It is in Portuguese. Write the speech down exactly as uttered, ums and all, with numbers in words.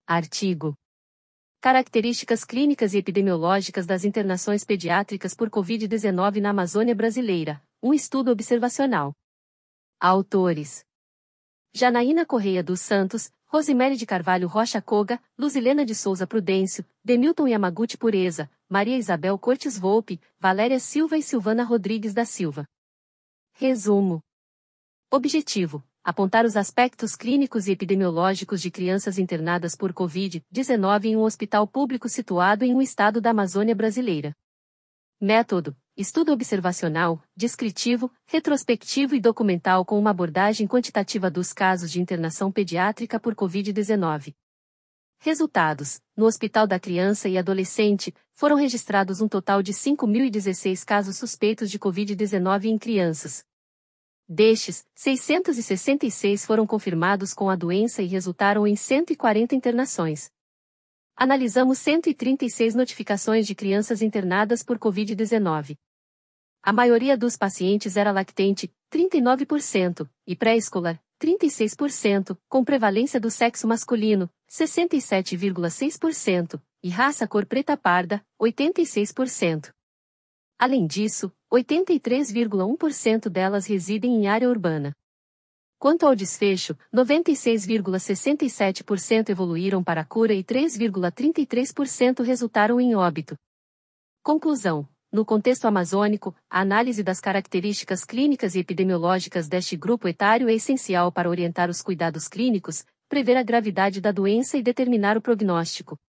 Artigo. Características clínicas e epidemiológicas das internações pediátricas por covid dezenove na Amazônia Brasileira. Um estudo observacional. Autores: Janaína Correia dos Santos, Rosemary de Carvalho Rocha Koga, Luzilena de Souza Prudêncio, Demilton Yamaguchi Pureza, Maria Isabel Cortes Volpe, Valéria Silva e Silvana Rodrigues da Silva. Resumo. Objetivo: apontar os aspectos clínicos e epidemiológicos de crianças internadas por covid dezenove em um hospital público situado em um estado da Amazônia Brasileira. Método: estudo observacional, descritivo, retrospectivo e documental com uma abordagem quantitativa dos casos de internação pediátrica por covid dezenove. Resultados: no Hospital da Criança e Adolescente, foram registrados um total de cinco mil e dezesseis casos suspeitos de covid dezenove em crianças. Destes, seiscentos e sessenta e seis foram confirmados com a doença e resultaram em cento e quarenta internações. Analisamos cento e trinta e seis notificações de crianças internadas por covid dezenove. A maioria dos pacientes era lactente, trinta e nove por cento, e pré-escolar, trinta e seis por cento, com prevalência do sexo masculino, sessenta e sete vírgula seis por cento, e raça cor preta parda, oitenta e seis por cento. Além disso, oitenta e três vírgula um por cento delas residem em área urbana. Quanto ao desfecho, noventa e seis vírgula sessenta e sete por cento evoluíram para a cura e três vírgula trinta e três por cento resultaram em óbito. Conclusão: no contexto amazônico, a análise das características clínicas e epidemiológicas deste grupo etário é essencial para orientar os cuidados clínicos, prever a gravidade da doença e determinar o prognóstico.